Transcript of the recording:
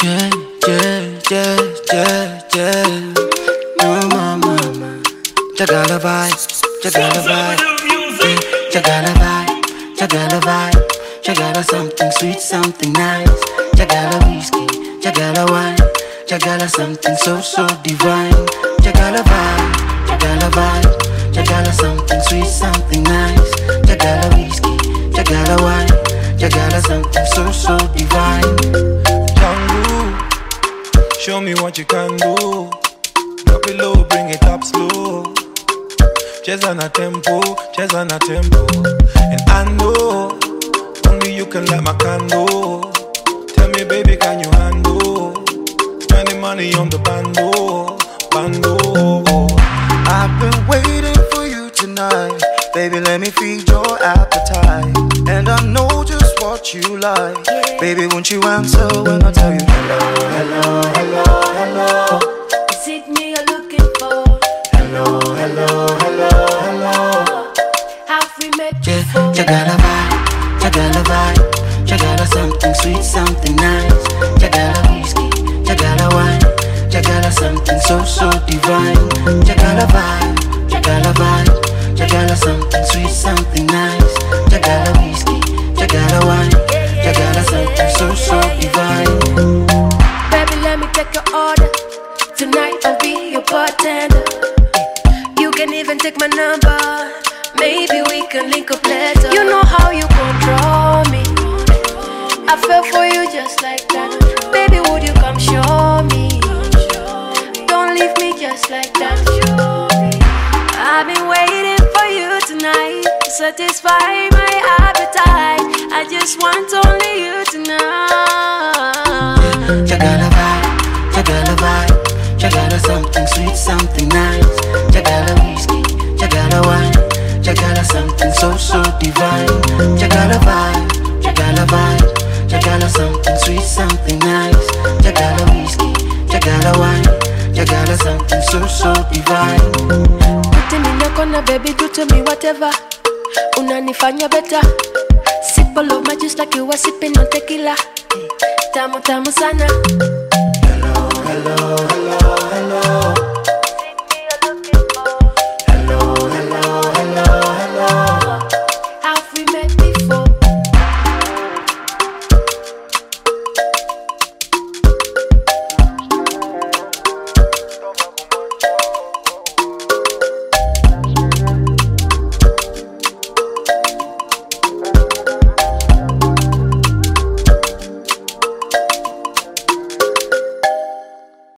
Yeah, yeah, yeah, yeah, yeah. No, mama, Jagala vibe, Jagala vibe, Jagala vibe, Jagala vibe, Jagala something sweet, something nice. Jagala whiskey, Jagala wine, Jagala something so divine. Jagala vibe, Jagala vibe, Jagala something sweet, something nice. Jagala whiskey, Jagala wine, Jagala something so divine. Show me what you can do. Drop it low, bring it up slow. Chase on a tempo, chase on a tempo. And I know only you can light my candle. Tell me, baby, can you handle spending money on the bando? I've been waiting for you tonight. Baby, let me feed your appetite. And I know just what you like. Baby, won't you answer when I tell you hello, hello, hello, hello? Is it me you're looking for? Hello, hello, hello, hello. Have we met Yeah, before? Jagala vibe, Jagala vibe, Jagala something sweet, something nice. Jagala whiskey, Jagala wine, Jagala something so divine. Jagala vibe, Jagala vibe, Jagala something sweet, something nice. Jagala whiskey, Jagala wine, Jagala something so divine. Baby, let me take your order. Tonight I'll be your bartender. You can even take my number. Maybe we can link up later. You know how you control me. I fell for you just like that. Baby, would you come show me? Don't leave me just like that. I've been waiting for you tonight to satisfy my appetite. I just want only you tonight. Jagala vibe, Jagala vibe, Jagala something sweet, something nice. Jagala whiskey, Jagala wine, Jagala something so divine. Jagala vibe, Jagala vibe, Jagala something sweet, something nice. Jagala whiskey, Jagala wine, Jagala something so divine. Put in your corner, baby, do to me whatever. Unanifanya better. Sip all of my juice like you were sipping on tequila. Tamu tamu sana. Hello, hello, hello, hello.